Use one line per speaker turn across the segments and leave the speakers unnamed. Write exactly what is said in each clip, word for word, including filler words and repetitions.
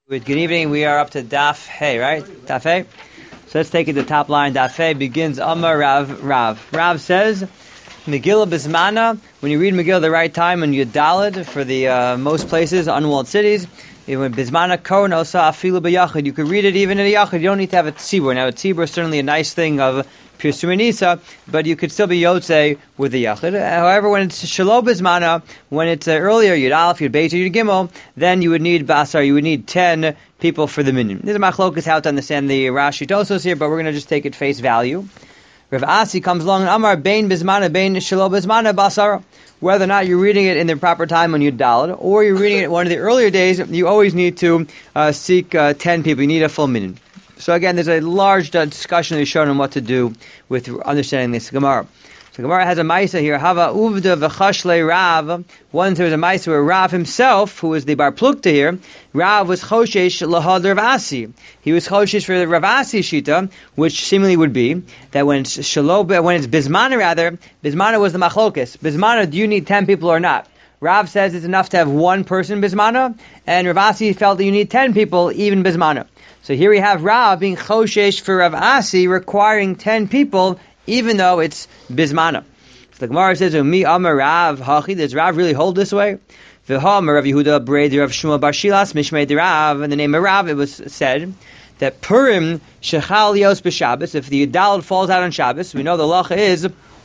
Good evening. We are up to Daf Hey, right? Daf Hey. So let's take it to the top line. Daf Hey begins Amar Rav Rav. Rav says, Megillah Bismana. When you read Megillah the right time, when you dalid for the uh, most places, unwalled cities, Bismana Kohen Osa Afilu B'Yachid. You could read it even in a Yachid. You don't need to have a tzibur. Now a tzibur is certainly a nice thing of Pirsum Nisa, but you could still be Yotzei with the Yachid. However, when it's Shalom Bismana, when it's uh, earlier, Yud Aleph, Yud Beis, Yud Gimel, then you would need Basar, you would need ten people for the minyan. This is Machlokas how to understand the Rashi Tosos here, but we're going to just take it face value. Rav Asi comes along and Amar Bein Bismana, Bein Shalom Bismana, Basar. Whether or not you're reading it in the proper time when you dalid, or you're reading it one of the earlier days, you always need to uh, seek uh, ten people. You need a full minyan. So again, there's a large uh, discussion that's shown on what to do with understanding this Gemara. So Gemara has a Maisa here. Hava uvda v'chashle Rav. Once there was a Maisa where Rav himself, who was the Bar Plukta here, Rav was choshesh lahad Rav Asi. He was choshesh for the Rav Asi shita, which seemingly would be that when it's shalob, when it's bismana rather, bismana was the machlokas. Bismana, do you need ten people or not? Rav says it's enough to have one person bismana, and Rav Asi felt that you need ten people, even bismana. So here we have Rav being choshesh for Rav Asi, requiring ten people, even though it's bismana. So the Gemara says, "Umi Amar Rav Hachi." Does Rav really hold this way? V'ha Rav Yehuda Brei Rav Shmuel Bar Shilas Mishmei Rav. In the name of Rav, it was said that Purim shechal yos b'Shabbos. If the Yudalad falls out on Shabbos, we know the lacha is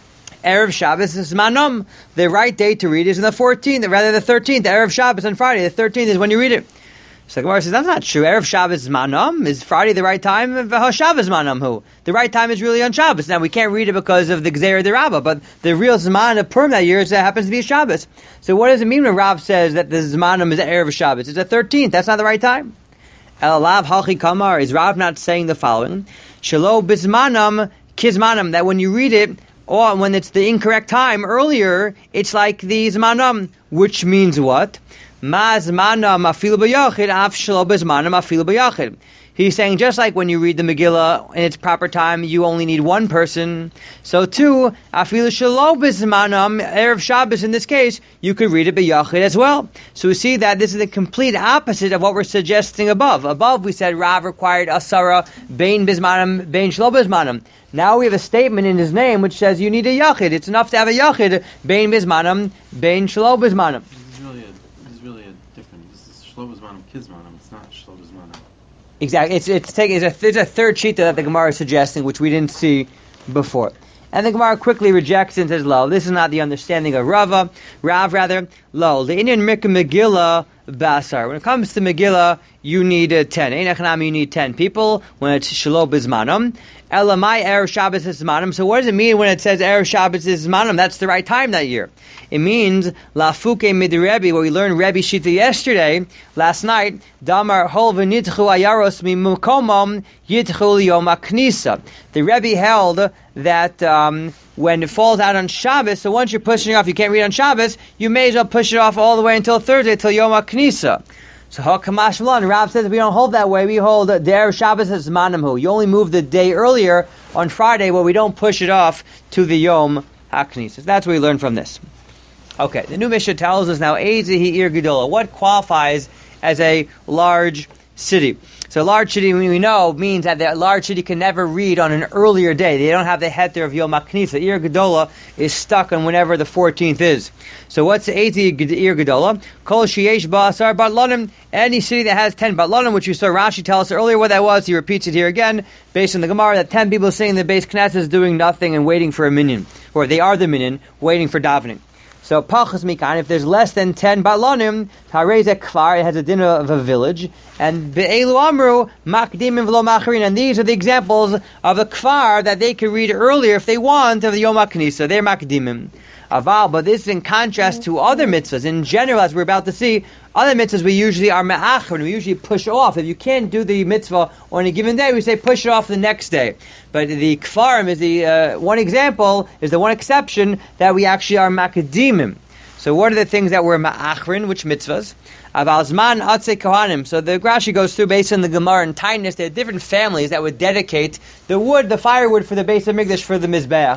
Erev Shabbos is Manam. The right day to read is on the fourteenth, rather the thirteenth. Erev Shabbos on Friday. The thirteenth is when you read it. So the Gemara says, that's not true. Erev Shabbos is Manam. Is Friday the right time? V'ha Shabbos Manam who? The right time is really on Shabbos. Now, we can't read it because of the Gzeir de Rabbah, but the real Zman of Purim that year is, uh, happens to be a Shabbos. So what does it mean when Rav says that the Zmanam is Erev Shabbos? It's the thirteenth. That's not the right time. Elav Halchi Kamar. Is Rav not saying the following? Shelo Bismanam Kizmanam. That when you read it, or when it's the incorrect time earlier, it's like the Zmanam, which means what? He's saying just like when you read the Megillah in its proper time, you only need one person. So too, afilu shelo bismanam erev Shabbos in this case, you could read it b'yachid as well. So we see that this is the complete opposite of what we're suggesting above. Above we said Rav required asara bein bismanam bein shelo bismanam. Now we have a statement in his name which says you need a yachid. It's enough to have a yachid bein bismanam bein shelo bismanam.
Kizmanam, it's not Shlo Bismanam.
Exactly. It's it's taking it's a, there's a third shita that the Gemara is suggesting, which we didn't see before. And the Gemara quickly rejects and says, "Lo, this is not the understanding of Rava, Rav rather. Lo, the Indian Mikra Megillah Basar. When it comes to Megillah, you need uh, ten. Ein echanami, you need ten people. When it's Shelo Bismanam, Elamai Erev Shabbos is Zmanam. So what does it mean when it says Erev Shabbos is Zmanam? That's the right time that year. It means Lafuke Mid Rebbe, where we learned Rebbe Shita yesterday, last night. Damar Hol v'nitchu ayaros mimukomam yitchu yom haknisa. The Rebbe held that um, when it falls out on Shabbos, so once you're pushing it off, you can't read on Shabbos, you may as well push it off all the way until Thursday, till Yom HaKnisa. So Hakamash Malon, Rav says we don't hold that way. We hold the Erev Shabbos as Manamhu. You only move the day earlier on Friday, where we don't push it off to the Yom HaKnisa. That's what we learn from this. Okay, the new Mishnah tells us now, Eizehi Ir Gedola. What qualifies as a large city? So large city, we know, means that the large city can never read on an earlier day. They don't have the heter of Yom HaKnisa. Ir Gedola is stuck on whenever the fourteenth is. So what's Eizi Ir Gedola? Kol sheyesh ba'asar batlanim. Any city that has ten batlanim, which you saw Rashi tell us earlier what that was, he repeats it here again, based on the Gemara, that ten people sitting in the base Knesset is doing nothing and waiting for a minyan. Or they are the minyan, waiting for davening. So pachas mikan, if there's less than ten batlanim, harezek kfar, it has a dinner of a village, and be'elu amru makdimim v'lo macharin, and these are the examples of the kfar that they can read earlier if they want of the Yom HaKnisa. They're makdimim. Aval, but this is in contrast to other mitzvahs. In general, as we're about to see, other mitzvahs we usually are me'achrin, we usually push off. If you can't do the mitzvah on a given day, we say push it off the next day. But the kfarim is the uh, one example, is the one exception that we actually are makdimim. So what are the things that we're ma'achrin, which mitzvahs? Aval zman atzei kohanim. So the Rashi goes through based on the Gemara and Tainus, there are different families that would dedicate the wood, the firewood for the base of Mikdash for the Mizbeach.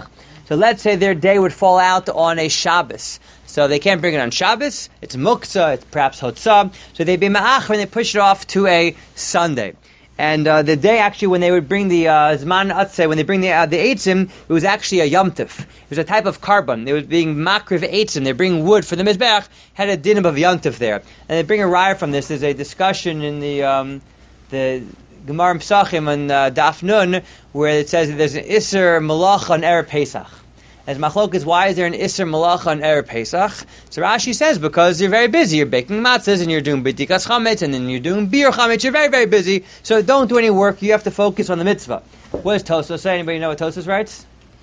So let's say their day would fall out on a Shabbos. So they can't bring it on Shabbos. It's Muktzah, it's perhaps Hotzah. So they'd be Ma'achar and they push it off to a Sunday. And uh, the day actually when they would bring the uh, Zman Atzeh, when they bring the uh, the Eitzim, it was actually a Yom Tov. It was a type of carbon. They were being Makriv Eitzim. They bring wood for the Mizbeach, had a din of Yom Tov there. And they bring a raya from this. There's a discussion in the um, the Gemara Pesachim on uh, Daf Nun where it says that there's an Isser Malach on Erev Pesach. As Machlok why is there an Isser Malach on Erev Pesach? So Rashi says, because you're very busy. You're baking matzahs, and you're doing B'dikas Chametz, and then you're doing Bir Chametz. You're very, very busy. So don't do any work. You have to focus on the mitzvah. What does Tosfos say? Anybody know what Tosfos writes?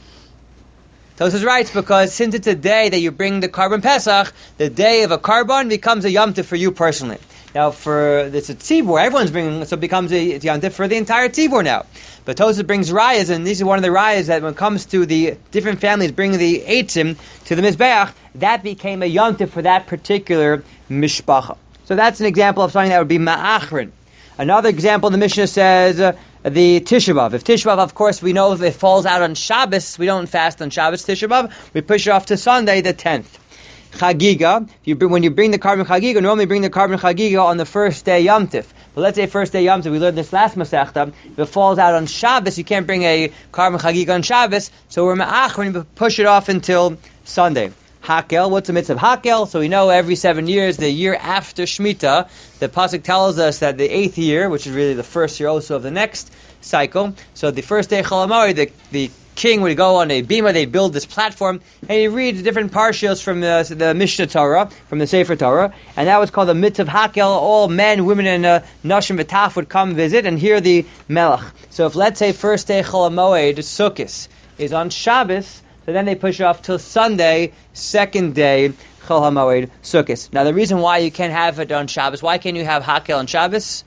Tosfos writes, because since it's a day that you bring the carbon Pesach, the day of a carbon becomes a Yom Tov for you personally. Now, for it's a tzibur, everyone's bringing, so it becomes a Yom Tov for the entire tzibur now. But Tosfos brings rayas, and these are one of the rayas that when it comes to the different families bringing the eitzim to the Mizbeach, that became a Yom Tov for that particular mishpacha. So that's an example of something that would be ma'achrin. Another example, the Mishnah says uh, the Tisha B'Av. If Tisha B'Av, of course, we know if it falls out on Shabbos, we don't fast on Shabbos Tisha B'Av, we push it off to Sunday the tenth. Chagiga, you bring, when you bring the carbon Chagiga, normally bring the carbon Chagiga on the first day Yom Tif. But let's say first day Yom Tif, we learned this last Masechta, if it falls out on Shabbos, you can't bring a carbon Chagiga on Shabbos, so we're ma'ach, we're going to push it off until Sunday. Hakel, what's the mitzvah of Hakel? So we know every seven years, the year after Shemitah, the Pasuk tells us that the eighth year, which is really the first year also of the next cycle, so the first day Chol HaMoed, the, the king would go on a bima, they'd build this platform, and he reads different parshas from the, the Mishnah Torah, from the Sefer Torah, and that was called the mitzvah of Hakel. All men, women, and uh, Nashim V'Taf would come visit and hear the Melech. So if, let's say, first day Chol HaMoed, Sukkos, is on Shabbos, so then they push it off till Sunday, second day Chol HaMoed, Sukkos. Now the reason why you can't have it on Shabbos, why can't you have Hakel on Shabbos?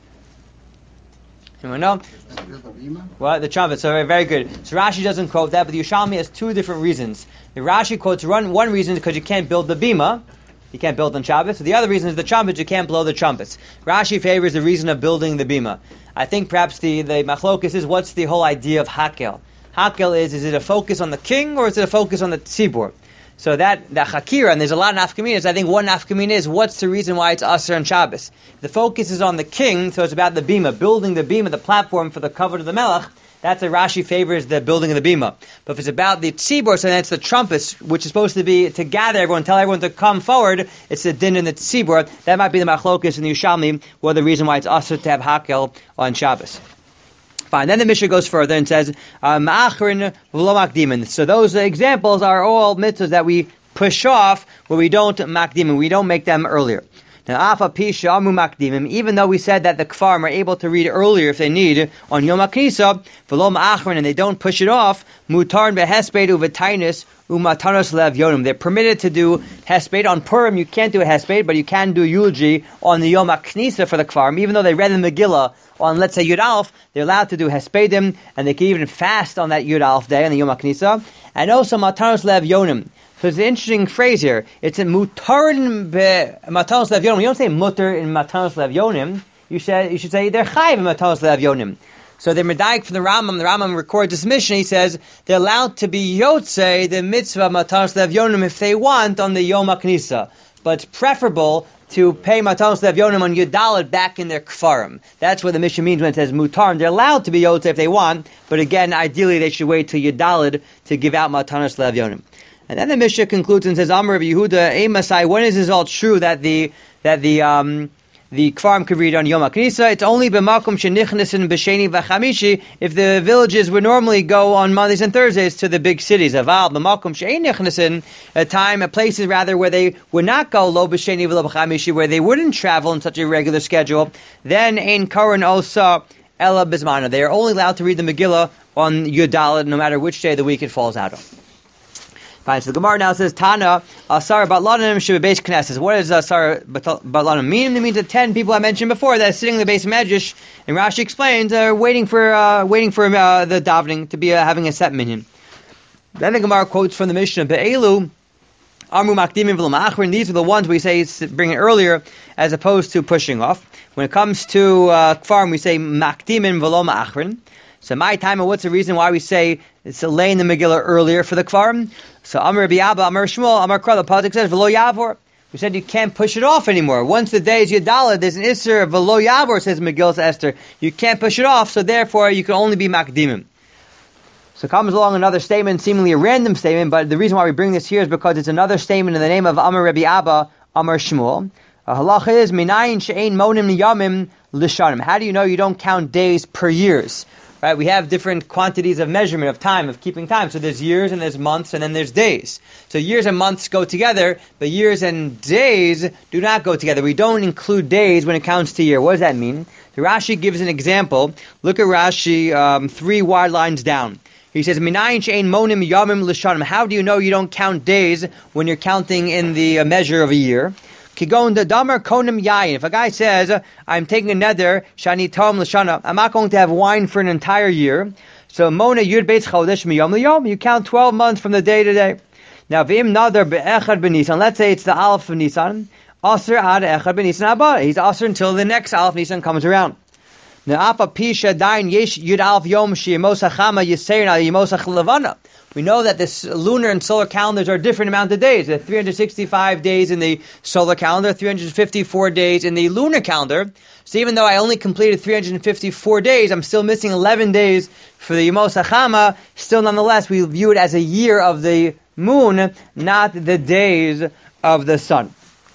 Anyone know? Well, the trumpet. So very, very good. So Rashi doesn't quote that, but the Yerushalmi has two different reasons. The Rashi quotes one, one reason is because you can't build the bima. You can't build on Shabbos. So the other reason is the trumpets. You can't blow the trumpets. Rashi favors the reason of building the bima. I think perhaps the, the machlokus is what's the whole idea of Hakel. Hakel is, is it a focus on the king or is it a focus on the tzibur? So that, that Hakira, and there's a lot of nafkaminas, I think one nafkamina is what's the reason why it's Asr and Shabbos. The focus is on the king, so it's about the bima, building the bima, the platform for the cover of the melech. That's a Rashi favors the building of the bima. But if it's about the tzibur, so then it's the trumpets, which is supposed to be to gather everyone, tell everyone to come forward, it's the din and the tzibur. That might be the machlokus and the Yerushalmi, or the reason why it's Asr to have Hakel on Shabbos. Fine. Then the Mishnah goes further and says, "Ma'achrin v'lo makdimin." So those examples are all mitzvahs that we push off, where we don't makdimin, we don't make them earlier. Now, afa pisha amu makdimim. Even though we said that the kfarim are able to read earlier if they need on Yom HaKnisa, v'lo ma'achrin, and they don't push it off, mutarn behesped u'v'tainis u'matanos lev yonim. They're permitted to do hesped on Purim. You can't do a hesped, but you can do eulogy on the Yom HaKnisa for the kfarim, even though they read the Megillah on, let's say, Yud Aleph, they're allowed to do Hespedim, and they can even fast on that Yud Aleph day, on the Yom HaKnisa, and also Matanos Lev Yonim. So it's an interesting phrase here. It's a Mutarin be Matanos Lev Yonim. You don't say Mutar in Matanos Lev Yonim. You should, you should say they're Chayiv in Matanos Lev Yonim. So the Medaik from the Rambam, the Rambam records this mission, he says, they're allowed to be Yotzei, the mitzvah Matanos Lev Yonim, if they want, on the Yom HaKnisa. But it's preferable to pay Matanos Lev Yonim on Yudalit back in their kfarim. That's what the Mishnah means when it says mutar. They're allowed to be Yotzei if they want, but again, ideally they should wait till Yudalit to give out Matanos Lev Yonim. And then the Mishnah concludes and says, Amar of Yehuda, Ei Masai, when is this all true that the that the um the kfarim could read on Yom HaKnisa? It's only b'makom shenichnesin b'sheni v'chamishi, if the villages would normally go on Mondays and Thursdays to the big cities. Aval b'makom she'ein nichnesin, a time, a places rather where they would not go lo b'sheni v'lo b'chamishi, where they wouldn't travel in such a regular schedule. Then ein karan osa ela bizmana. They are only allowed to read the Megillah on Yudalit, no matter which day of the week it falls out of. Fine, so the Gemara now says, Tana, Asar Batlanim should be base Knesset. What does Asar Batlanim mean? It means the ten people I mentioned before that are sitting in the base Medrash, and Rashi explains, are waiting for uh, waiting for uh, the davening to be uh, having a set minyan. Then the Gemara quotes from the Mishnah, Be'elu, Amru Makdimim V'lo Ma'achrin. These are the ones we say bring it earlier, as opposed to pushing off. When it comes to uh, Kfarim, we say Makdimim V'lo Ma'achrin. So my time, and what's the reason why we say it's a lay in the Megillah earlier for the Kfarim? So Amar Rabbi Abba, Amar Shmuel, Amar Kra, the Pasuk says, V'lo Yavor. We said you can't push it off anymore. Once the day is Yadala, there's an Isser, V'lo Yavor, says Megillah Esther. You can't push it off, so therefore you can only be Makdimim. So comes along another statement, seemingly a random statement, but the reason why we bring this here is because it's another statement in the name of Amar Rabbi Abba, Amar Shmuel. Uh, halacha is, Minayin she'ein monim niyamim l'shanim. How do you know you don't count days per years? Right? We have different quantities of measurement, of time, of keeping time. So there's years and there's months and then there's days. So years and months go together, but years and days do not go together. We don't include days when it counts to year. What does that mean? So Rashi gives an example. Look at Rashi, um, three wide lines down. He says, Minayin she'ein monim yamim l'shanim. How do you know you don't count days when you're counting in the uh, measure of a year? Kigon the damar konim yayin. If a guy says, I'm taking a nether, shani tom l'shana, I'm not going to have wine for an entire year. So mona yud beitz chodesh miyom liyom. You count twelve months from the day to day. Now v'im nadar be'echad b'nisan. Let's say it's the Aleph of Nisan. Aser ad echad b'nisan abba. He's aser until the next Aleph Nisan comes around. Now apa pisha dain yesh yud Aleph yom sheyemos hachama yiseir na yemos hachlevana. We know that the lunar and solar calendars are different amount of days. There are three hundred sixty-five days in the solar calendar, three hundred fifty-four days in the lunar calendar. So even though I only completed three hundred fifty-four days, I'm still missing eleven days for the Yemos HaChama. Still, nonetheless, we view it as a year of the moon, not the days of the sun.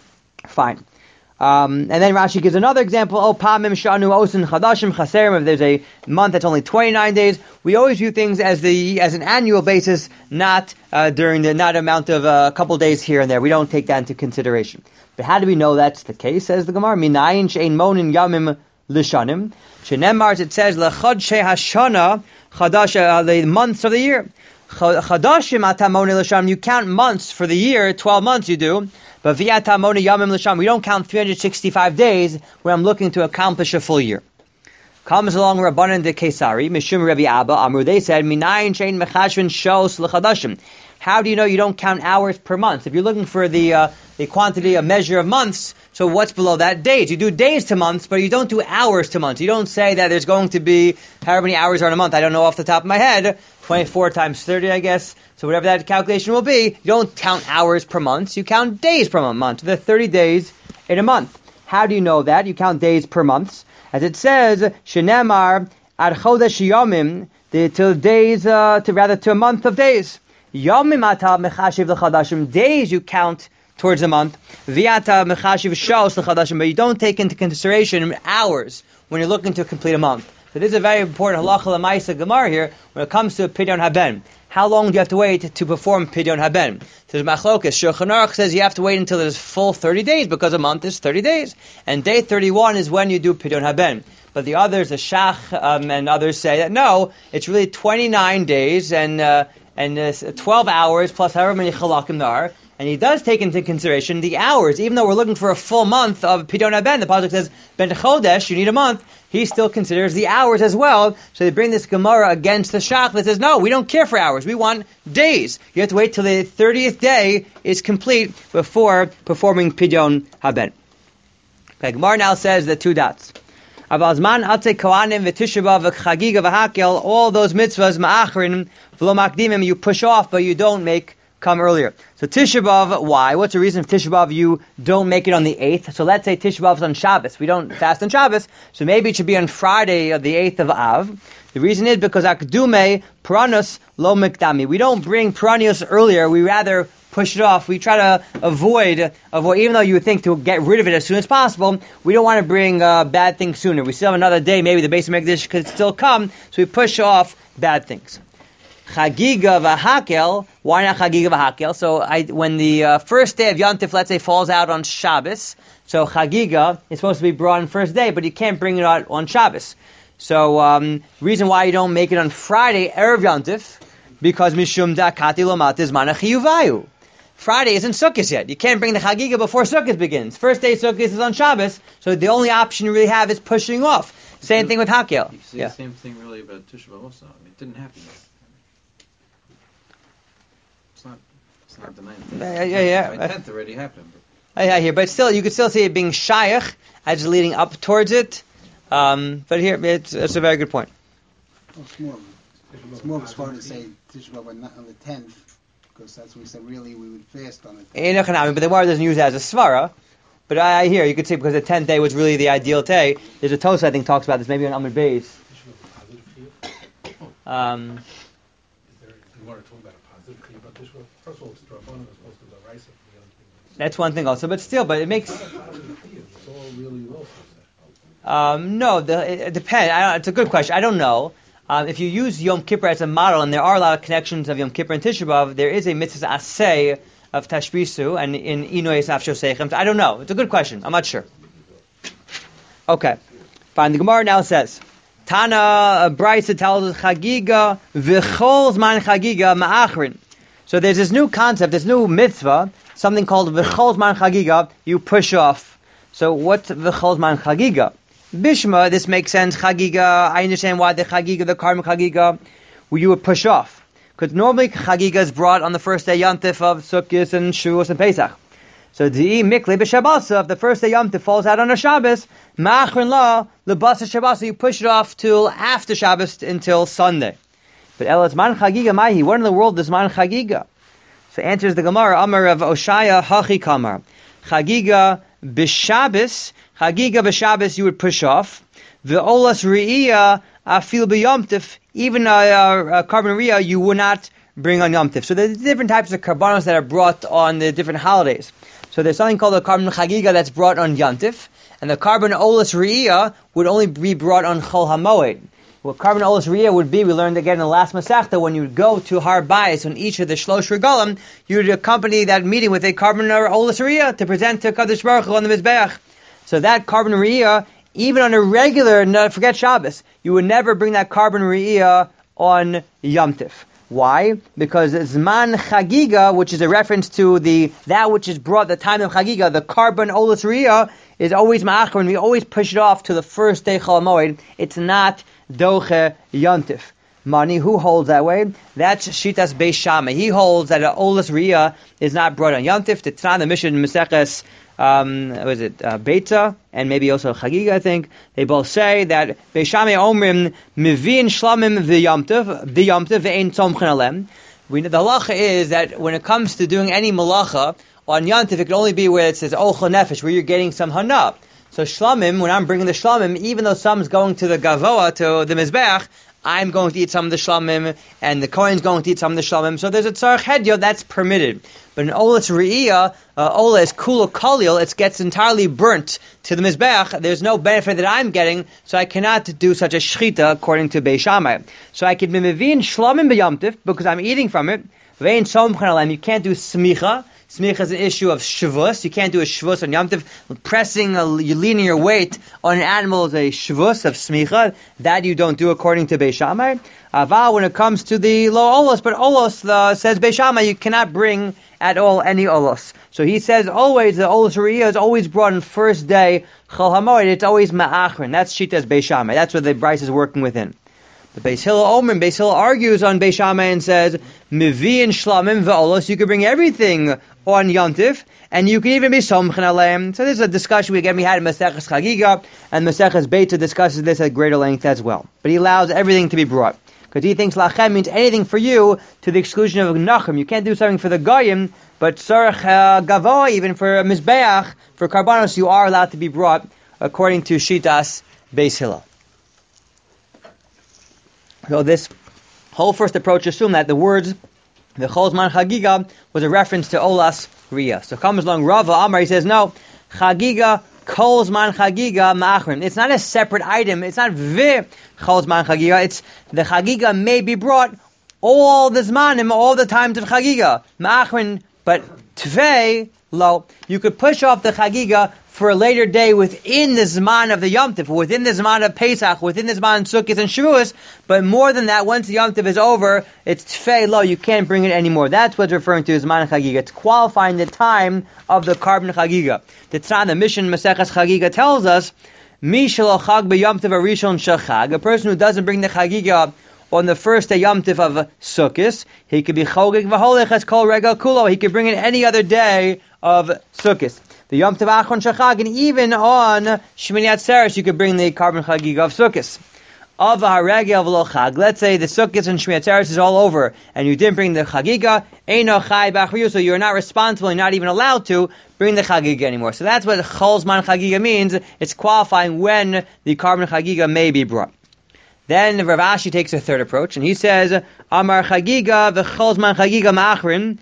Fine. Um, and then Rashi gives another example. Oh, pamim shanu osin chadashim chaserim. If there's a month that's only twenty-nine days, we always view things as the as an annual basis, not uh, during the not amount of a uh, couple days here and there. We don't take that into consideration. But how do we know that's the case? Says the Gemara, minayin she'ein monin yamim l'shanim. Shenemar, it says lechadshei hashana chadash, the months of the year. Chadashim atamoni l'shanim. You count months for the year, twelve months you do. But v'yata mona yamim l'sham, we don't count three hundred sixty-five days when I'm looking to accomplish a full year. Comes along Rabbanan de Kesari, Mishum Rabbi Abba, Amru, they said, Minayin shein mechashvin shos l'chadashim. How do you know you don't count hours per month? If you're looking for the uh, the quantity, a measure of months, so what's below that? Days. You do days to months, but you don't do hours to months. You don't say that there's going to be however many hours are in a month. I don't know off the top of my head. twenty-four times thirty, I guess. So whatever that calculation will be, you don't count hours per month. You count days per month. There are thirty days in a month. How do you know that? You count days per month. As it says, Shenemar ad chodesh yomim, to days, uh, to rather to a month of days. Yomim ata mechashiv l'chadashim, days you count towards a month. Viata mechashiv shos l'chadashim, but you don't take into consideration hours when you're looking to complete a month. So this is a very important halacha l'maisa gemara here when it comes to pidyon haben. How long do you have to wait to perform pidyon haben? So there's machlokas. Shulchan Aruch says you have to wait until there's full thirty days because a month is thirty days, and day thirty-one is when you do pidyon haben. But the others, the Shach um, and others say that no, it's really twenty-nine days and uh, and uh, twelve hours plus however many chalakim there are. And he does take into consideration the hours, even though we're looking for a full month of pidyon haben. The pasuk says ben chodesh, you need a month. He still considers the hours as well. So they bring this Gemara against the Shach that says, no, we don't care for hours. We want days. You have to wait till the thirtieth day is complete before performing pidyon haben. Okay, Gemara now says the two dots. Avazman atze kohanim v'tisha b'av v'chagiga v'hakel, all those mitzvahs ma'achrin v'lo makdimim, you push off, but you don't make come earlier. So Tisha B'Av, why? What's the reason for Tisha B'Av you don't make it on the eighth? So let's say Tisha B'Av is on Shabbos. We don't fast on Shabbos, so maybe it should be on Friday of the eighth of Av. The reason is because Akdume Pranus Lo Mikdami. We don't bring Pranius earlier, we rather push it off. We try to avoid, avoid, even though you would think to get rid of it as soon as possible, we don't want to bring uh, bad things sooner. We still have another day, maybe the base of Mikdash could still come, so we push off bad things. Chagiga v'hakel. Why not Chagiga v'hakel? So I, when the uh, first day of Yontif, let's say, falls out on Shabbos, so Chagiga is supposed to be brought on first day, but you can't bring it out on Shabbos. So um, reason why you don't make it on Friday, Erev Yontif, because Mishum Dakati Lomat is Manachiyuvayu. Friday isn't Sukkot yet. You can't bring the Chagiga before Sukkot begins. First day Sukkot is on Shabbos, so the only option you really have is pushing off. Same thing with Hakel.
You say
yeah.
the same thing really about Tisha B'Av also. I mean, it didn't happen yet. It's not, it's not the ninth.
Yeah, yeah, yeah.
My tenth already happened.
But. I hear, but still, you could still see it being Shayach as leading up towards it. Um, but here, it's, it's a very good point.
Well, it's more, it's more of a smart to say Tisha B'Av on the tenth, because that's when we said really we would fast on it.
But the Gemara doesn't use it as a svara. But I, I hear you could say because the tenth day was really the ideal day. There's a Tosa I think talks about this, maybe on Amud Beis. Um,
Is there, you want to talk about a positive thing about Tisha B'Av? First of all, it's Drabanan as opposed to the Raisa for the other thing.
that's one thing also, but still, but it makes.
It's not a positive thing. It's all really low.
Um, no, the, it, it depends. I don't, it's a good question. I don't know. Um, if you use Yom Kippur as a model, and there are a lot of connections of Yom Kippur and Tisha B'Av, there is a mitzvah aseh of Tashbisu and in Inoy Safsho Seichem. I don't know. It's a good question. I'm not sure. Okay. Fine. The Gemara now says, Tana Brisa tells us Chagiga v'chol zman Chagiga ma'achrin. So there's this new concept, this new mitzvah, something called v'chol zman Chagiga. You push off. So what's v'chol zman Chagiga? Bishma, this makes sense. Chagiga, I understand why the Chagiga, the Karm Chagiga, well, you would push off. Because normally Chagiga is brought on the first day Yontif of Sukkot and Shavuos and Pesach. So the Mikle b'Shabbos, if the first day Yontif falls out on a Shabbos, Ma'achrin la lebasa Shabbos, you push it off till after Shabbos until Sunday. But Elatz man Chagiga Mahi, what in the world is man Chagiga? So answers the Gemara, Amar of Oshaya Hachi Kamar. Chagiga b'Shabbos, Chagiga b'Shabbos you would push off. V'olas Re'iyah afil b'Yomtif, even a, a, a carbon Re'iyah you would not bring on Yom Tif. So there's different types of karbanos that are brought on the different holidays. So there's something called a carbon chagiga that's brought on Yom Tif, and the carbon olas re'iyah would only be brought on Chol HaMoed. What carbon olas re'iyah would be, we learned again in the last Masechta, when you would go to Har Bayis on each of the Shlosh Regalim, you would accompany that meeting with a carbon olas re'iyah to present to Kadosh Baruch Hu on the Mizbeach. So that carbon re'iyah, even on a regular, no, forget Shabbos, you would never bring that carbon re'iyah on Yom Tif. Why? Because Zman Chagiga, which is a reference to the that which is brought the time of Chagiga, the carbon olas re'iyah, is always ma'achar, and we always push it off to the first day Chol HaMoed. It's not doche yontif. Mani, who holds that way? That's Shitas Beis Shammai. He holds that an olas re'iyah is not brought on yontif. The Tanna, the Mishnah, Maseches, um, was it uh, Beitza, and maybe also Chagiga, I think. They both say that Beis Shammai omrim mivin shlamim v'yomtiv v'yomtiv v'ein tzomchen alem. We know the halacha is that when it comes to doing any malacha on yontif, it can only be where it says ochel nefesh, where you're getting some hana. So shlamim, when I'm bringing the shlamim, even though some's going to the gavoa, to the mizbeach, I'm going to eat some of the shlamim, and the kohen's going to eat some of the shlamim. So there's a tzarech hedyo that's permitted. But in olas re'iyah, uh, ola is kula kalil, it gets entirely burnt to the mizbeach. There's no benefit that I'm getting, so I cannot do such a shchita according to Beis Shammai. So I can be mevin shlamim b'yomtiv because I'm eating from it. Vein somchen alem, you can't do smicha. Smicha is an issue of shavus. You can't do a shavus on Yom Tov. Pressing, a, you're leaning your weight on an animal is a shavus of smicha. That you don't do according to Beis Shammai. Aval, when it comes to the lo olos, but olos uh, says Beis Shammai, you cannot bring at all any olos. So he says always the olos re'iyah is always brought on first day Chol HaMoed. It's always ma'achrin. That's Shitas Beis Shammai. That's what the Bryce is working within. The Beis Hillel Omer, Beis Hillel argues on Beis Shammai and says, Mivi and Shlamim ve'olos, you can bring everything on Yontif, and you can even be Somchen Aleim. So this is a discussion we again we had in Maseches Chagiga, and Maseches Beitza discusses this at greater length as well. But he allows everything to be brought. Because he thinks Lachem means anything for you to the exclusion of Nachem. You can't do something for the Goyim, but Tzarech uh, Gavoa, even for Mizbeach, for Karbanos, you are allowed to be brought according to Shitas Beis Hillel. So this whole first approach assumed that the words the Chol Zman Chagiga was a reference to Olas Re'iyah. So comes along Rava Amar, he says no, Chagiga Chol Zman Chagiga Ma'achrim. It's not a separate item. It's not vi Chol Zman Chagiga. It's the Chagiga may be brought all the Zmanim, all the times of Chagiga Ma'achrim, but Tvei lo. You could push off the Chagiga for a later day within the Zman of the Yom Tov, within the Zman of Pesach, within the Zman of Sukkot and Shavuos, but more than that, once the Yom Tov is over, it's Tfei Lo, you can't bring it anymore. That's what's referring to as Zman Chagiga. It's qualifying the time of the carbon Chagiga. The Tzan, the Mission Maseches Chagiga tells us, Mi shelo chag b'Yom Tov arishon shachag, a person who doesn't bring the Chagiga on the first day Yom Tov of Sukkot, he could be chogig v'holech as kol regal kulo, he could bring it any other day of Sukkot. The Yom Tov Achron Shachag, and even on Shmini Atzeres, you could bring the carbon Chagiga of Sukkot. of haregel v'lo chag. Let's say the Sukkot and Shmini Atzeres is all over, and you didn't bring the chagiga, eino chai b'achriyu, so you're not responsible, you're not even allowed to bring the chagiga anymore. So that's what chol zman chagiga means. It's qualifying when the carbon chagiga may be brought. Then Rav Ashi takes a third approach, and he says, Amar chagiga v'chol zman chagiga ma'achrin,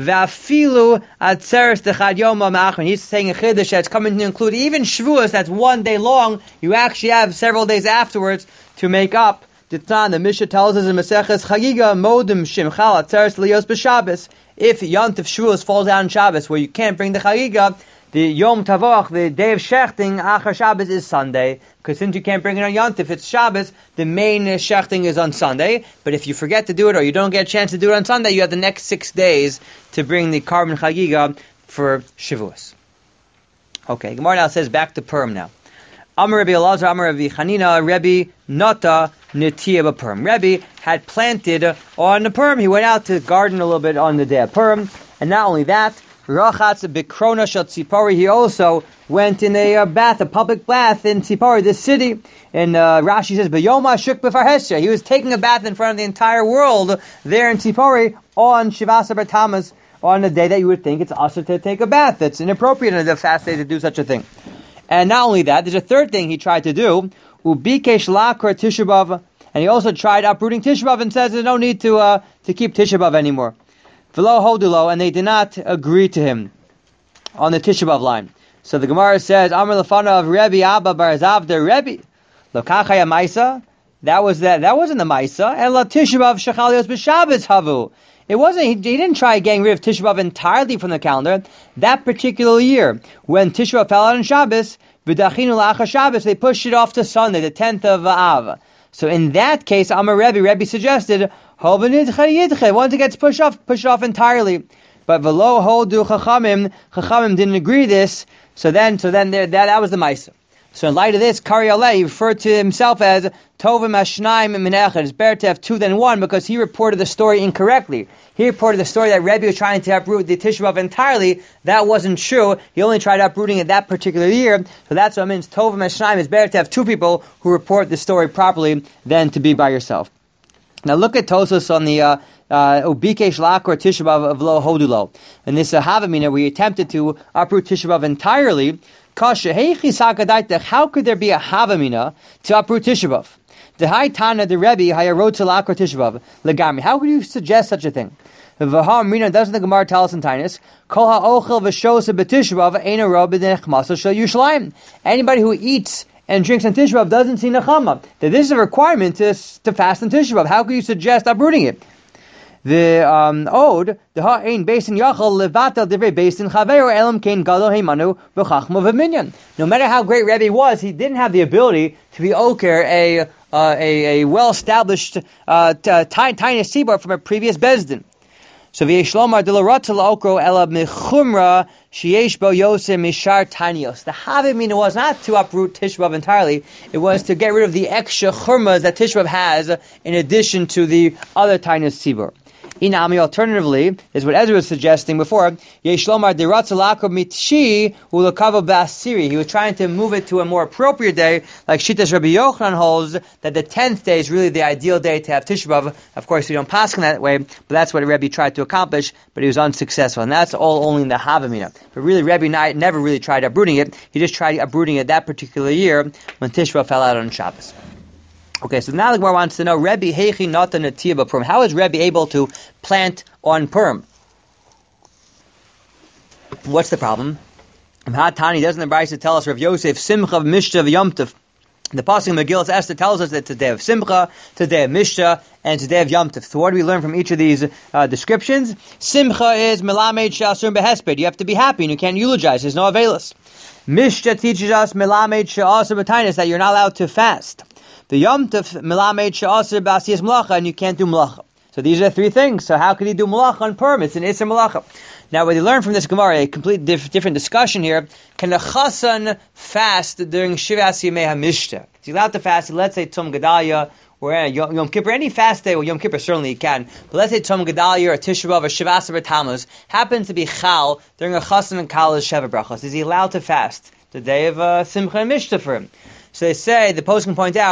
v'afilu atzeres dechad yoma ma'achrin. He's saying a chiddush that's coming to include even Shavuos, that's one day long. You actually have several days afterwards to make up. The Tan, the Mishnah tells us in Maseches Chagiga, Modim Shimchal Atzeres Lios B'Shabbos. If Yontif Shavuos falls out on Shabbos, where you can't bring the Chagiga, the Yom Tavoch, the day of Shechting, Achar Shabbos is Sunday. Because since you can't bring it on Yontif, it's Shabbos, the main Shechting is on Sunday. But if you forget to do it, or you don't get a chance to do it on Sunday, you have the next six days to bring the carbon Chagiga for Shavuos. Okay, Gemara now says back to Purim now. Amar Rabbi Elazar, Amar Rabbi Chanina, Rabbi Nata Netiya B'Purim. Rabbi had planted on the Purim. He went out to garden a little bit on the day of Purim. And not only that, Rachatz Bikrona Shel Tzipori, he also went in a uh, bath, a public bath in Tzipori, this city. And uh, Rashi says, B'yoma Shuk B'Farhesha. He was taking a bath in front of the entire world there in Tzipori on Shivasa B'Tammuz, on a day that you would think it's usher to take a bath. It's inappropriate on the fast day to do such a thing. And not only that, there's a third thing he tried to do, Ubikesh Lakra Tisha B'Av, and he also tried uprooting Tisha B'Av and says there's no need to uh, to keep Tisha B'Av anymore. V'lo hodulo, and they did not agree to him on the Tisha B'Av line. So the Gemara says, Amar Lefana of Rebbe Abba Bar Zavda Rebbe, Lokachaya Maisa, that was that, that wasn't the Maisa, and La Tisha B'Av Shechalios B'Shabbos Havu. It wasn't, he, he didn't try getting rid of Tisha B'Av entirely from the calendar. That particular year, when Tisha B'Av fell out on Shabbos, B'dachinu L'achar Shabbos, they pushed it off to Sunday, the tenth of Av. So in that case, Amar Rebbe, Rebbe suggested, once it gets pushed off, push it off entirely. But V'lo Hodu Chachamim, Chachamim didn't agree this, so then, so then there, that, that was the Maisa. So in light of this, Kari Aleh, he referred to himself as Tovim Ashnaim Min Echad. It's better to have two than one because he reported the story incorrectly. He reported the story that Rebbe was trying to uproot the Tisha B'Av entirely. That wasn't true. He only tried uprooting it that particular year. So that's what it means. Tovim Ashnaim. It's better to have two people who report the story properly than to be by yourself. Now look at Tosos on the uh, Ubikesh Lakor Tisha B'Av of Lo Hodulo. And this uh, Havamina, we attempted to uproot Tisha B'Av entirely. How could there be a Havamina to uproot Tisha B'Av? The High Tana, the Rebbe, Hayarot Lakor Tisha B'Av, Legami. How could you suggest such a thing? V'hamrina, doesn't the Gemara tell us in Tainus? Kol ha'ochel v'shosa b'Tisha B'Av eina ro b'nechmaso shel Yerushalayim. Anybody who eats and drinks on Tisha B'Av doesn't see nechama. That this is a requirement to, to fast on Tisha B'Av. How could you suggest uprooting it? The um, Ode, the ha'ein basin yachal levatel divrei basin chaveru elam kein gadol heimanu v'chachma v'minyan. No matter how great Rebbe was, he didn't have the ability to be oker a uh, a, a well-established uh, t- tiny tiny seabar from a previous bezdin. So v'yeshlomar delaratzel okro ela mechumra sheyesh bo yosem mishar tanios. The havamina was not to uproot Tisha B'Av entirely; it was to get rid of the extra churmas that Tisha B'Av has, in addition to the other tiny seabar. Inami, alternatively, is what Ezra was suggesting before. Yeshlomar deratzalako mitshi ulakavo basiri. He was trying to move it to a more appropriate day, like Shittas Rabbi Yochanan holds that the tenth day is really the ideal day to have Tisha B'Av. Of course, we don't pass in that way, but that's what Rebbe tried to accomplish, but he was unsuccessful, and that's all only in the Havamina. But really, Rebbe never really tried uprooting it. He just tried uprooting it that particular year when Tisha B'Av fell out on Shabbos. Okay, so now the Gemara wants to know, Rebbe Heichi Nata Netiya B'Purim. How is Rebbe able to plant on Purim? What's the problem? Hatani, doesn't the Brisa tell us, Rav Yosef, Simcha Mishta V'Yomtiv? The pasuk in Megillah Esther tells us that it's a day of Simcha, it's a day of Mishta, and it's a day of Yom Tov. So what do we learn from each of these uh, descriptions? Simcha is Melamed Sha'asur Behesped. You have to be happy and you can't eulogize. There's no Avelis. Mishta teaches us Melamed Sha'asur B'Tainis, that you're not allowed to fast. The Yom Tov Melamed Sha'asur B'Asiyas Malacha, and you can't do Malacha. So these are the three things. So how could he do Malacha on Purim? It's an Isser Malacha. Now, what you learn from this Gemara, a completely diff- different discussion here. Can a Chassan fast during Shivas Yemei HaMishta? Is he allowed to fast, let's say, Tzom Gedalia, or uh, Yom, Yom Kippur, any fast day, well, Yom Kippur certainly he can, but let's say Tzom Gedalia or Tisha B'Av or Shivas B'Tammuz happens to be Chal during a Chassan and Kal is Sheva Brachos. Is he allowed to fast the day of uh, Simcha and Mishta for him? So they say, the post can point out,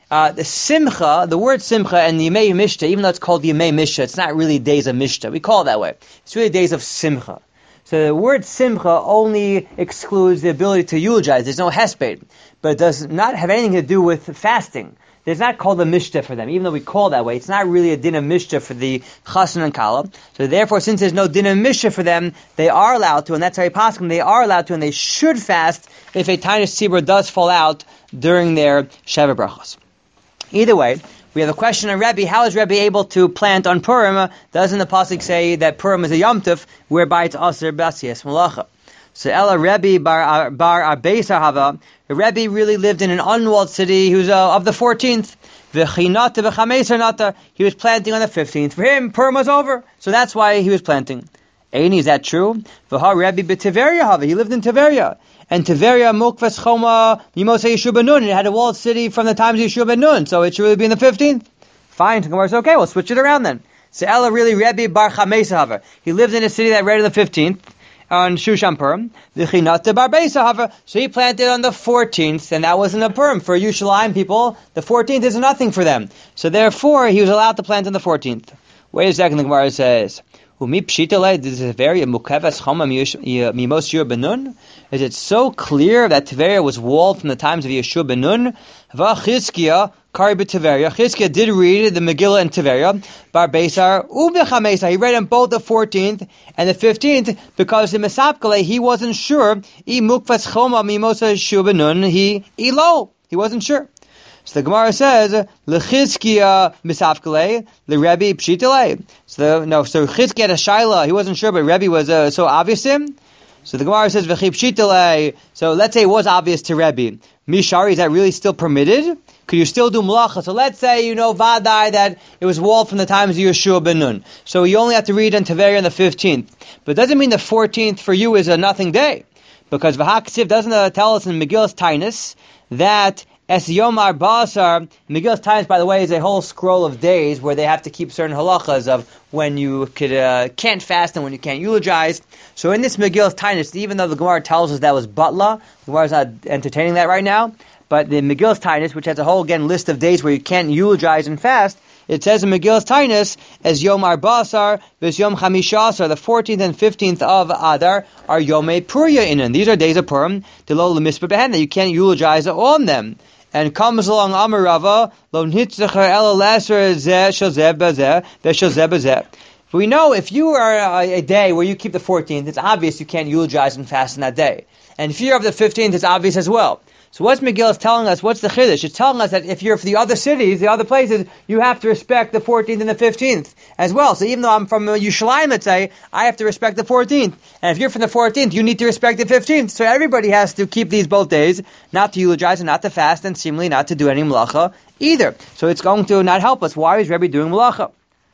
Uh, the Simcha, the word Simcha and the Yemei Mishta, even though it's called the Yemei Mishta, it's not really days of Mishta. We call it that way. It's really days of Simcha. So the word Simcha only excludes the ability to eulogize. There's no hesped, but it does not have anything to do with fasting. It's not called a Mishta for them, even though we call it that way. It's not really a din of Mishta for the Chassan and Kala. So therefore, since there's no din of Mishta for them, they are allowed to, and that's how we pass them, they are allowed to, and they should fast if a Tainus Tzibur does fall out during their Sheva Brachos. Either way, we have a question on Rebbe. How is Rebbe able to plant on Purim? Doesn't the pasuk say that Purim is a Yom Tov, whereby it's Aser B'Asiyas Malacha? So Ella Rebbe bar bar Arbeisa Hava. Rebbe really lived in an unwalled city. He was uh, of the fourteenth. V'chinata v'chameser nata. He was planting on the fifteenth. For him, Purim was over, so that's why he was planting. Aini, is that true? V'ha Rebbe b'Tiveria Hava. He lived in Tiveria. And Tiveria Mukvas Choma Mimosa Yeshua ben Nun. It had a walled city from the times of Yeshua ben Nun, so it should really be in the fifteenth. Fine, Gemara says, okay, we'll switch it around then. So Ella really Rebbe bar Chamesa Hava. He lived in a city that read on the fifteenth, on Shushan Purim. V'chinata bar Beisa Hava. So he planted on the fourteenth, and that wasn't a Purim. For Yerushalayim people, the fourteenth is nothing for them. So therefore, he was allowed to plant on the fourteenth. Wait a second, the Gemara says, Umi pshitale, this is very mukevas choma mimos Yeshua ben Nun. Is it so clear that Tiveria was walled from the times of Yeshua ben Nun? V'chizkiya kari b'Tiveria. Chizkiya did read the Megillah in Tiveria. Bar Beisar u'b'chamesa. He read in both the fourteenth and the fifteenth because in Mesapkale he wasn't sure. I mukvas choma mimos Yeshua ben Nun. He ilo. He wasn't sure. So the Gemara says, L'chizkiya misafkale, the Rebbe pshitale. So the, no, so Chizkiya had a shaila, he wasn't sure, but Rebbe was uh, so obvious to him. So the Gemara says, V'chi pshitale. So let's say it was obvious to Rebbe. Mishari, is that really still permitted? Could you still do malacha? So let's say, you know, Vadai, that it was walled from the times of Yeshua ben Nun. So you only have to read in Tiveria on the fifteenth. But it doesn't mean the fourteenth for you is a nothing day. Because V'haksiv doesn't uh, tell us in Megillah's Tainus that Es Yom Arba'asar, Megillah's Tainus, by the way, is a whole scroll of days where they have to keep certain halachas of when you could, uh, can't fast and when you can't eulogize. So in this Megillah's Tainus, even though the Gemara tells us that was Batla, the Gemara is not entertaining that right now, but the Megillah's Tainus, which has a whole, again, list of days where you can't eulogize and fast, it says in Megillah's Tainus, as Yom Arba'asar, Vis Yom Chamishasar, the fourteenth and fifteenth of Adar, are Yomei Puria Inan. These are days of Purim, Delo L'Mispah Behen, that you can't eulogize on them. And comes along Amar Rava, Lo Nitzacher Ela Laser Zeh Shazeh Bezeh Veshazeh Bezeh. We know if you are a, a day where you keep the fourteenth, it's obvious you can't eulogize and fast in that day. And if you're of the fifteenth, it's obvious as well. So what's Megillah telling us? What's the chiddush? It's telling us that if you're for the other cities, the other places, you have to respect the fourteenth and the fifteenth as well. So even though I'm from Yerushalayim, let's say, I have to respect the fourteenth. And if you're from the fourteenth, you need to respect the fifteenth. So everybody has to keep these both days, not to eulogize and not to fast, and seemingly not to do any malacha either. So it's going to not help us. Why is Rebbe doing malacha?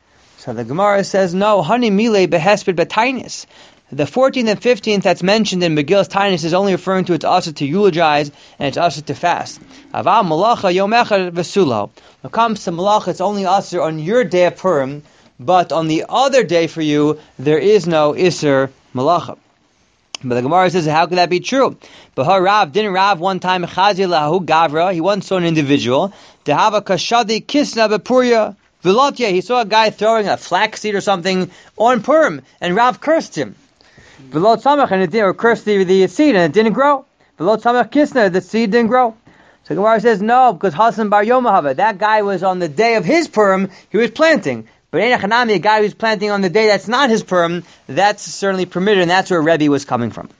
So the Gemara says, no, honey mile behesped betainis. The fourteenth and fifteenth that's mentioned in Megillah's Tainus is only referring to it's also to eulogize and it's also to fast. Aval malacha yom echad v'sulo. When it comes to malacha, it's only also on your day of Purim, but on the other day for you, there is no iser malacha. But the Gemara says, how could that be true? But her Rav, didn't Rav one time chazi lahu gavra, he once saw an individual, to have a kashadi kisna bepuria vilotya, he saw a guy throwing a flaxseed or something on Purim, and Rav cursed him. V'lo tzamach, and it didn't, or cursed the, the seed, and it didn't grow. V'lo tzamach kisna, the seed didn't grow. So Gemara says, no, because Hasan bar Yomahava, that guy was on the day of his Purim, he was planting. But Ein Hanami, a guy who's planting on the day that's not his Purim, that's certainly permitted, and that's where Rebbe was coming from.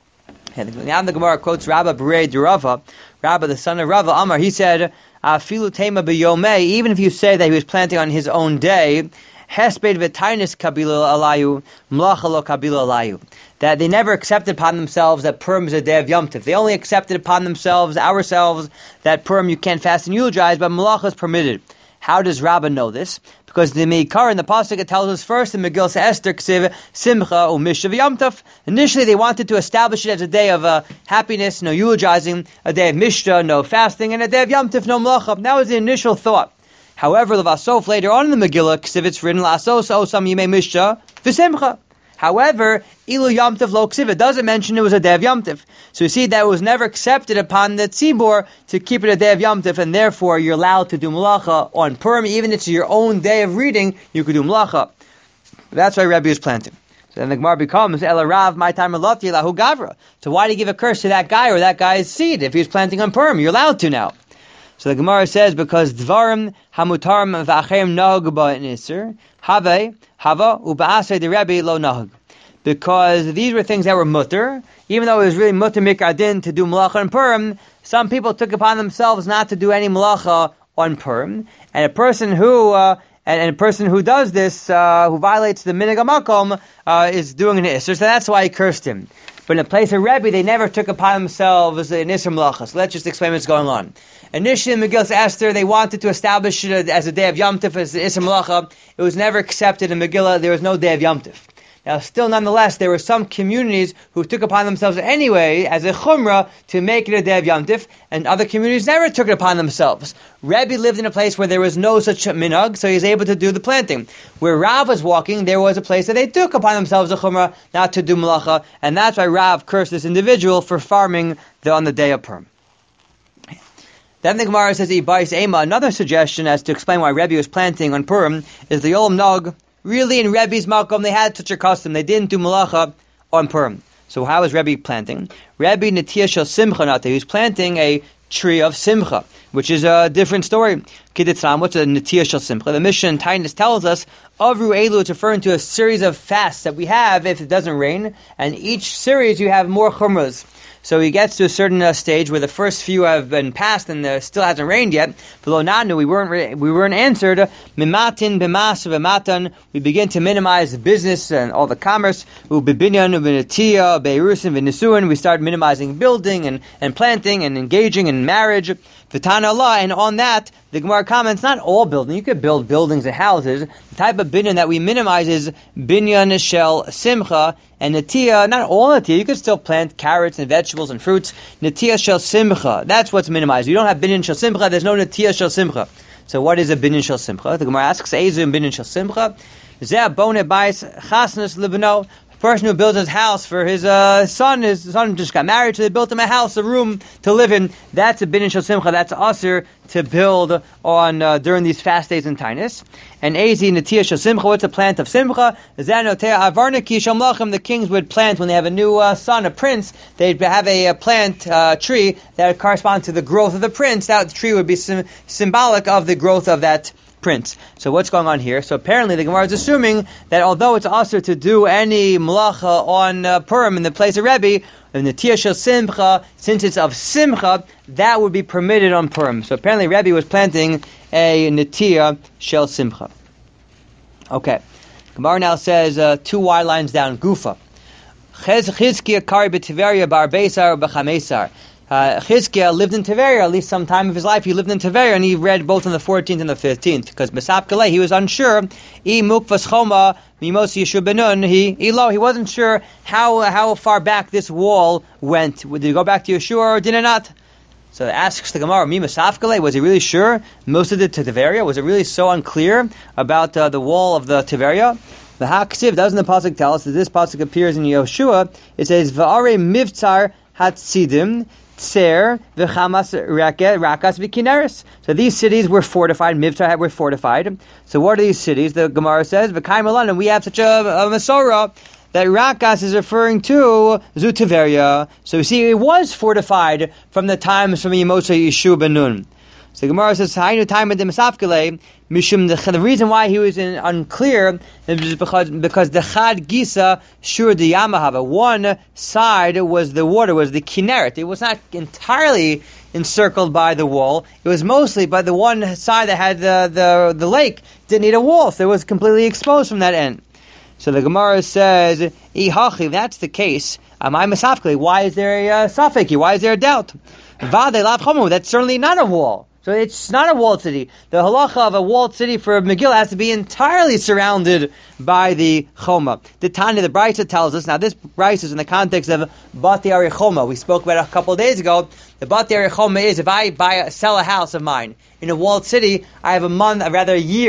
And now the Gemara quotes Rabba Berei de Rava, Rabba the son of Rava Amar, he said, Afilu tema b'yomei, even if you say that he was planting on his own day, Hesped v'tainis kabila alayu, mlacha lo kabila alayu. That they never accepted upon themselves that Purim is a day of Yom Tov. They only accepted upon themselves, ourselves, that Purim you can't fast and eulogize, but malacha is permitted. How does Rabbah know this? Because the Meikar in the Pasuk it tells us first in Megillah Esther, Ksiv, Simcha, Umishav Yom Tov. Initially they wanted to establish it as a day of uh, happiness, no eulogizing, a day of Mishta, no fasting, and a day of Yom Tov, no malacha. That was the initial thought. However, Levasof later on in the Megillah, Ksiv, it's written, Lasos, Osam Yimei Mishta, V'Simcha. However, Ilu Yom Tov Lo Ksiv, it doesn't mention it was a day of Yom Tov. So you see that it was never accepted upon the tzibur to keep it a day of Yom Tov, and therefore you're allowed to do malacha on Purim, even if it's your own day of reading, you could do malacha. That's why Rebbe is planting. So then the Gemara becomes Ela Rav my time Elati Lahu Gavra. So why do you give a curse to that guy or that guy's seed if he's planting on Purim? You're allowed to now. So the Gemara says because Dvarim Hamutarim V'Achem Nahug Ba'Nisr Have Hava U'Ba'asei De Rebbe Lo Nahug. Because these were things that were mutter, even though it was really mutter mikadin to do malacha on Purim, some people took upon themselves not to do any malacha on Purim, and a person who uh, and, and a person who does this, uh, who violates the minhag hamakom, uh, is doing an isser. So that's why he cursed him. But in the place of Rebbe, they never took upon themselves an isser malacha. So let's just explain what's going on. Initially, in Megillas Esther, they wanted to establish it as a day of Yom Tov, as an isser malacha. It was never accepted in Megillah. There was no day of Yom Tov. Now, still, nonetheless, there were some communities who took upon themselves anyway, as a chumrah, to make it a day of Yom Tif, and other communities never took it upon themselves. Rebbe lived in a place where there was no such minhag, so he was able to do the planting. Where Rav was walking, there was a place that they took upon themselves a chumrah not to do malacha, and that's why Rav cursed this individual for farming the, on the day of Purim. Then the Gemara says, Ibais Ema, another suggestion as to explain why Rebbe was planting on Purim is the Olam Nog. Really, in Rebbe's Malkum, they had such a custom. They didn't do malacha on Purim. So how was Rebbe planting? Rebbe Netiya Shel Simcha Nate. He was planting a tree of Simcha, which is a different story. Kiditzram, what's a Netiya Shel Simcha? The Mishnah in Tainus tells us, Avru Elu, it's referring to a series of fasts that we have if it doesn't rain, and each series you have more chumras. So he gets to a certain uh, stage where the first few have been passed and there still hasn't rained yet. Below Nanu, we weren't re- we weren't answered. Mimatin b'mas v'matan. We begin to minimize the business and all the commerce. Ubibinyan ubinatiya beirusin v'nisuin. We start minimizing building and, and planting and engaging in marriage. V'tana Allah, and on that, the Gemara comments, not all building. You could build buildings and houses. The type of binyan that we minimize is binyan shel simcha, and natiya, not all natiya. You could still plant carrots and vegetables and fruits. Natiya shel simcha, that's what's minimized. You don't have binyan shel simcha, there's no natiya shel simcha. So what is a binyan shel simcha? The Gemara asks, Eizim binyan shel simcha? Zeh bone bais chasnus libno. A person who builds his house for his uh, son, his son just got married, so they built him a house, a room to live in. That's a binyan shel simcha. That's usher to build on uh, during these fast days in Tainus. And Ezi netiya shel simcha. What's a plant of simcha? Zanotea avarniki shamlachim. The kings would plant when they have a new uh, son, a prince. They'd have a, a plant uh, tree that would correspond to the growth of the prince. That tree would be sim- symbolic of the growth of that prince. So what's going on here? So apparently the Gemara is assuming that although it's also to do any malacha on uh, Purim in the place of Rebbe, in the Netiya Shel Simcha, since it's of Simcha, that would be permitted on Purim. So apparently Rebbe was planting a Netiya Shel Simcha. Okay. Gemara now says uh, two wide lines down, Gufa. Chizkiya Kari b'Tiveria bar Beisar b'Chamesar. Uh, Chizkiah lived in Tiveria, at least some time of his life he lived in Tiveria, and he read both on the fourteenth and the fifteenth, because Besap Kalei, he was unsure, I Mukvas Choma, Mimos Yeshua Benun, he, Elo, he wasn't sure how how far back this wall went. Did it go back to Yeshua or did it not? So it asks the Gemara, Mimasaf Kalei, was he really sure most of it to Tiveria? Was it really so unclear about uh, the wall of the Tiveria? The Haksiv, doesn't the Pasuk tell us that this Pasuk appears in Yeshua? It says, Va'are Mivtzar Hatzidim, Tser, V'chamas Rakas V'kineris. So these cities were fortified, Mivtar were fortified. So what are these cities? The Gemara says, V'kaim Alan, and we have such a, a Masorah that Rakas is referring to Zutiveria. So you see, it was fortified from the times from Yemotza Yeshua ben Nun. So the Gemara says, "Hainu time in the Masafkele, Mishum." The reason why he was in, unclear is because because the Chad Gisa Shur de Yamahava. One side was the water, was the Kinneret. It was not entirely encircled by the wall. It was mostly by the one side that had the the, the lake didn't need a wall, so it was completely exposed from that end. So the Gemara says, "Ihachi." That's the case. Amai Masafkele. Why is there a uh, safek? Why is there a doubt? Vade Lav Chomu. That's certainly not a wall. So it's not a walled city. The halacha of a walled city for Megillah has to be entirely surrounded by the Choma. The Tanya, the Brisa tells us, now this Brisa is in the context of Bati Ari Choma. We spoke about it a couple of days ago. The Bati Ari Choma is, if I buy, sell a house of mine in a walled city, I have a month, rather a year,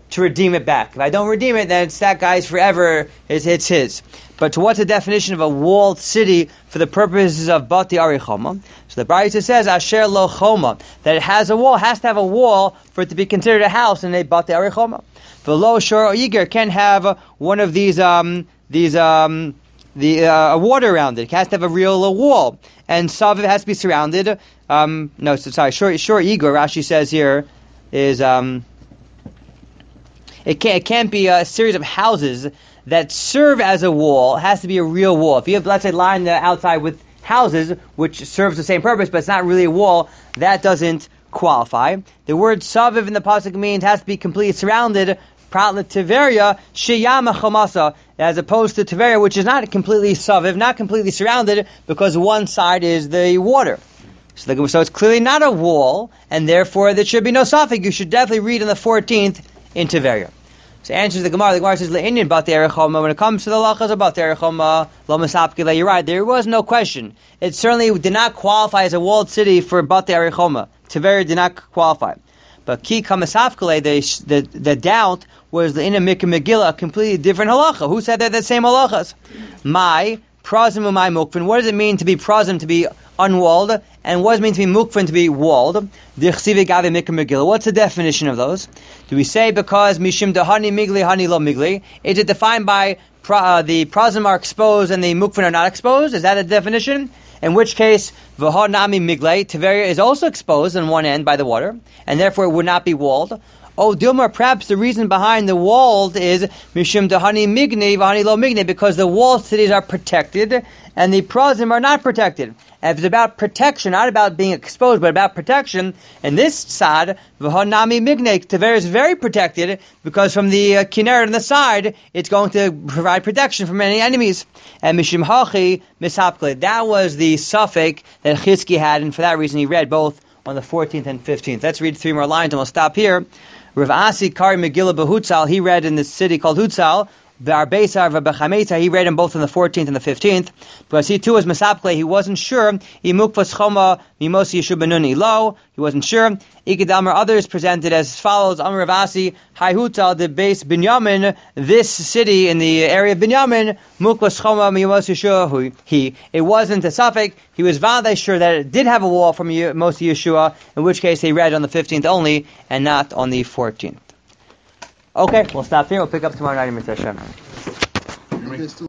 to redeem it back. If I don't redeem it, then it's that guy's forever, it's, it's his. But to what's the definition of a walled city for the purposes of Bati Arichoma? So the Brayta says, Asher lo choma, that it has a wall, has to have a wall for it to be considered a house in a Bati Arichoma. V'lo shor Iger can have one of these, um, these, um, the, uh, water around it. It has to have a real uh, wall. And Saviv has to be surrounded, um, no, so, sorry, shor, shor Iger, Rashi says here, is, um, it can't, it can't be a series of houses that serve as a wall. It has to be a real wall. If you have, let's say, line the outside with houses, which serves the same purpose, but it's not really a wall, that doesn't qualify. The word saviv in the pasuk means it has to be completely surrounded, pratla tiveria, sheyama chamasa, as opposed to tiveria, which is not completely saviv, not completely surrounded, because one side is the water. So, the, so it's clearly not a wall, and therefore there should be no suffix. You should definitely read on the fourteenth in tiveria. So answers the Gemara. The Gemara says, "Le'inyan bat Erichoma." When it comes to the lachas about Erichoma, lo masapkele, you're right. There was no question. It certainly did not qualify as a walled city for bat Erichoma. Tiveria did not qualify. But ki kamasapkele, the the the doubt was the inner Mikra Megillah, a completely different halacha. Who said they're the same halachas? My prazim umay mukfin. What does it mean to be prazim, to be unwalled, and what does it mean to be mukfin, to be walled? What's the definition of those? Do we say because mishim dehani migli hani lo migli? Is it defined by uh, the prazim are exposed and the mukfin are not exposed? Is that a definition? In which case, v'hanami migle, Tiveria is also exposed on one end by the water, and therefore it would not be walled. Oh, Dilmar, perhaps the reason behind the walled is mishim dehani migni v'hani lo migni, because the walled cities are protected and the prazim are not protected. And if it's about protection, not about being exposed, but about protection, in this sad, v'hanami migne, Tiveria is very protected, because from the uh, Kinneret on the side, it's going to provide protection from any enemies. And mishim hachi mishapkle, that was the suffix that Chizki had, and for that reason he read both on the fourteenth and fifteenth. Let's read three more lines and we'll stop here. Rav Asi Kari Megillah Behutzal, he read in this city called Hutzal. Be'arbesar v'bechameta, he read them both on the fourteenth and the fifteenth. Because he too was Masapkle, he wasn't sure. Imukvas choma mimos Yeshua benuni lo, he wasn't sure. Ikidamar, others presented as follows. Amar Rav Asi, Hai Hutzal, the base Binyamin, this city in the area of Binyamin, Mukvas choma mimos Yeshua, he. It wasn't a suffix. He was vade sure that it did have a wall from Moshe Yeshua, in which case he read on the fifteenth only, and not on the fourteenth. Okay, we'll stop here. We'll pick up tomorrow night in Mitzvah Hashem.